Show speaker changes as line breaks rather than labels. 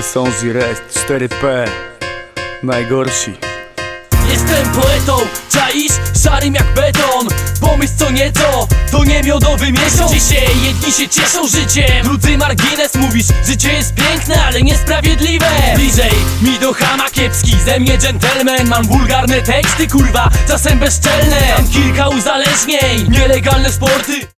Sązi Rest 4P. Najgorsi.
Jestem poetą, czaisz? Szarym jak beton. Pomysł co nieco, to nie miodowy miesiąc. Dzisiaj jedni się cieszą życiem, drudzy margines. Mówisz, życie jest piękne, ale niesprawiedliwe. Bliżej mi do chama kiepski, ze mnie dżentelmen. Mam wulgarne teksty, kurwa, czasem bezczelne. Mam kilka uzależnień, nielegalne sporty.